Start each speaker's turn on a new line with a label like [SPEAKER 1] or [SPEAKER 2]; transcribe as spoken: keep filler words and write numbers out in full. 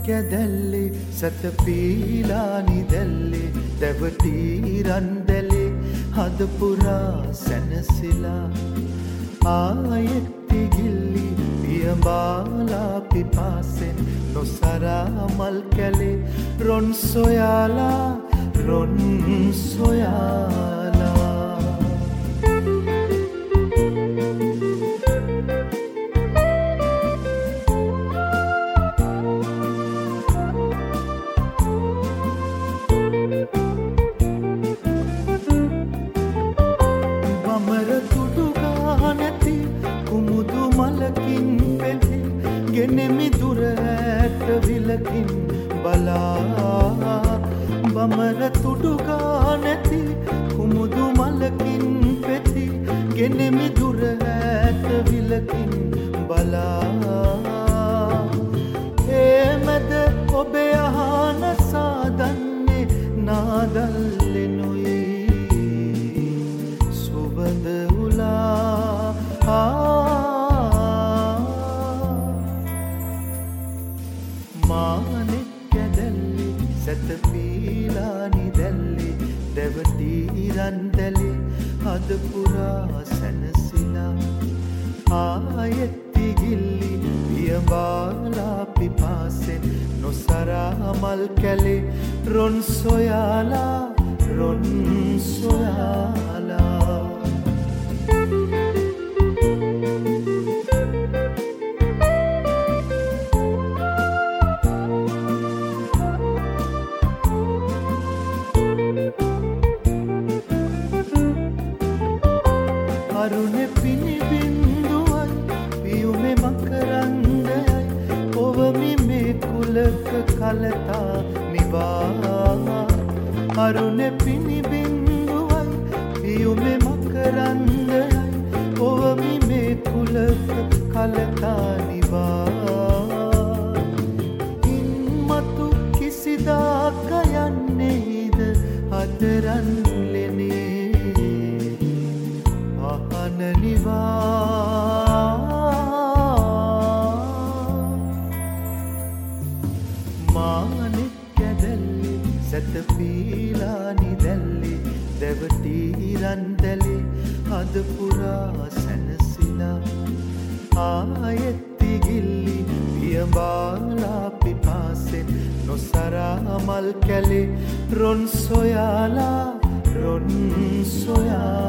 [SPEAKER 1] කැදැල්ලේ සතපීලා නිදැල්ලේ දැවටී රන්දැලේ හදපුරා සැනසිලා ආයෙත් ගිල්ලි පියඹාලා පිපාසෙන් නොසරා මල් කැලේ රොන් සොයාලා රොන් සොයාලා ගෙනෙමි දුර ඇත විලකින් බලා බමර තුඩුගා නැති කුමුදු මලකින් පෙති ගෙනෙමි දුර ඇත විලකින් බලා ඒ මැද ඔබේ අහන සාදන්නේ නාදල්ලෙනුයි සුබඳ උලා මානෙක් කැදැල්ලේ සැතපීලා නිදැල්ලේ දැවටී රන්දැලේ හදපුරා සැනසිලා ආයෙත් ගිල්ලි පියඹාලා පිපාසෙන් නොසරා මල් කැලේ රොන් සොයාලා රොන් සොයාලා අරුණෙ පිණිබින්දුවයි පියුමෙ මකරන්දයයි ඔවමි මේ කුලක කලතා නිවා අරුණෙ පිණිබින්දුවයි පියුමෙ මකරන්දයයි ඔවමි මේ කුලක කලතා නිවා ඉන්මතු කිසිදාක යන්නේද අතරන්ලෙනේ අනනිවා මානෙක් කැදැල්ලේ සැතපීලා නිදැල්ලේ දැවටී රන්දැලේ හදපුරා සැනසිලා ආයෙත් ගිල්ලි පියඹාලා පිපාසෙන් නොසරා මල් කැලේ රොන් සොයාලා රොන් සොයාලා